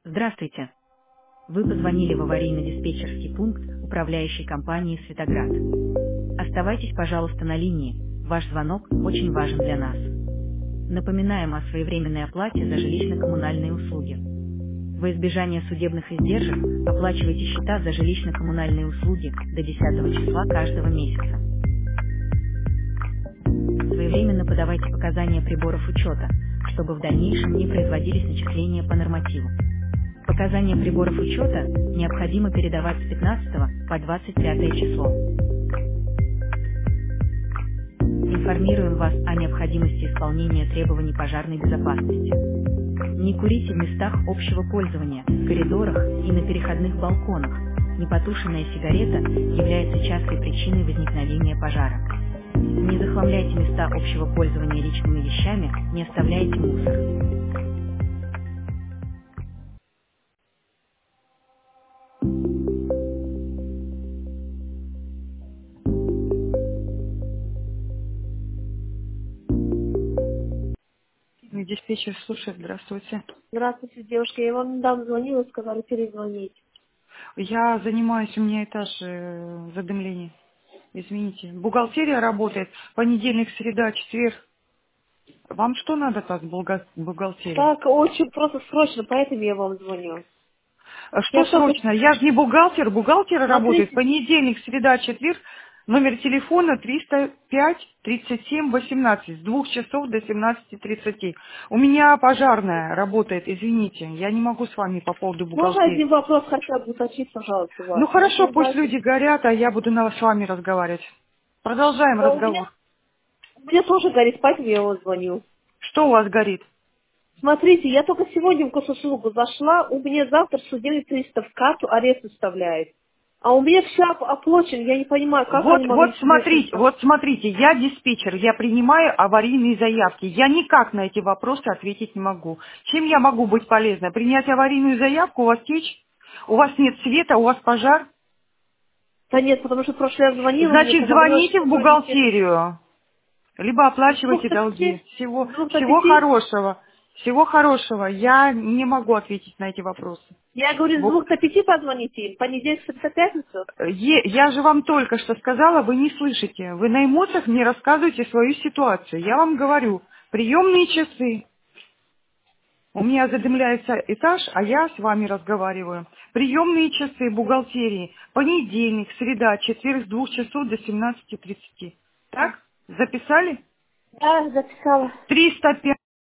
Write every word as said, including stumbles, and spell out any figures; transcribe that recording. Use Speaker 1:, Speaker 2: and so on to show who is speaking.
Speaker 1: Здравствуйте. Вы позвонили в аварийно-диспетчерский пункт управляющей компании «Светоград». Оставайтесь, пожалуйста, на линии. Ваш звонок очень важен для нас. Напоминаем о своевременной оплате за жилищно-коммунальные услуги. Во избежание судебных издержек оплачивайте счета за жилищно-коммунальные услуги до десятого числа каждого месяца. Своевременно подавайте показания приборов учета, чтобы в дальнейшем не производились начисления по нормативу. Показания приборов учета необходимо передавать с пятнадцатого по двадцать пятое число. Информируем вас о необходимости исполнения требований пожарной безопасности. Не курите в местах общего пользования, в коридорах и на переходных балконах. Непотушенная сигарета является частой причиной возникновения пожара. Не захламляйте места общего пользования личными вещами, не оставляйте мусор. Диспетчер слушает, здравствуйте.
Speaker 2: Здравствуйте, девушка. Я вам недавно звонила, сказали перезвонить.
Speaker 1: Я занимаюсь, у меня этаж э, задымления. Извините. Бухгалтерия работает. Понедельник, среда, четверг. Вам что надо так, бухга- бухгалтерия?
Speaker 2: Так, очень просто срочно, поэтому я вам звоню.
Speaker 1: А Что
Speaker 2: Я только,
Speaker 1: срочно? Я же не бухгалтер. Бухгалтер работает.
Speaker 2: смотрите,
Speaker 1: Понедельник, среда, четверг. Номер телефона триста пять тридцать семь восемнадцать с двух часов до семнадцати тридцати. У меня пожарная работает, извините. Я не могу с вами по поводу
Speaker 2: можно
Speaker 1: бухгалтерии.
Speaker 2: один вопрос хотя бы уточнить, пожалуйста, у
Speaker 1: Ну
Speaker 2: вас? Вот
Speaker 1: хорошо,
Speaker 2: вы
Speaker 1: пусть
Speaker 2: знаете,
Speaker 1: люди горят, а я буду на- с вами разговаривать. Продолжаем
Speaker 2: а у меня,
Speaker 1: разговор.
Speaker 2: у меня тоже горит, поэтому я вам звоню.
Speaker 1: Что у вас горит?
Speaker 2: Смотрите, я только сегодня в госуслугу зашла, у меня завтра судебный пристав карту арест выставляет. А у меня вся оп- оплачена, я не понимаю, как
Speaker 1: Вот,
Speaker 2: они могли
Speaker 1: вот
Speaker 2: себе это
Speaker 1: смотрите, вот смотрите, я диспетчер, я принимаю аварийные заявки. Я никак на эти вопросы ответить не могу. Чем я могу быть полезна? Принять аварийную заявку, у вас течь? У вас нет света, у вас пожар?
Speaker 2: Да нет, потому что в прошлый раз звонила, мне
Speaker 1: Значит,
Speaker 2: поговорила,
Speaker 1: звоните
Speaker 2: что
Speaker 1: в
Speaker 2: звоните
Speaker 1: бухгалтерию, либо
Speaker 2: с двух
Speaker 1: оплачивайте
Speaker 2: до
Speaker 1: долги.
Speaker 2: пяти,
Speaker 1: Всего,
Speaker 2: с двух до
Speaker 1: всего
Speaker 2: пяти.
Speaker 1: хорошего. Всего хорошего. Я не могу ответить на эти вопросы.
Speaker 2: Я говорю, с
Speaker 1: Бог-
Speaker 2: двух до пяти позвоните им. Понедельник, среда, пятницу.
Speaker 1: Е- Я же вам только что сказала, вы не слышите. Вы на эмоциях мне рассказываете свою ситуацию. Я вам говорю, приемные часы. У меня задымляется этаж, а я с вами разговариваю. Приемные часы бухгалтерии. Понедельник, среда, четверг с двух часов до семнадцати тридцати. Так? Записали?
Speaker 2: Да, записала.
Speaker 1: триста пять.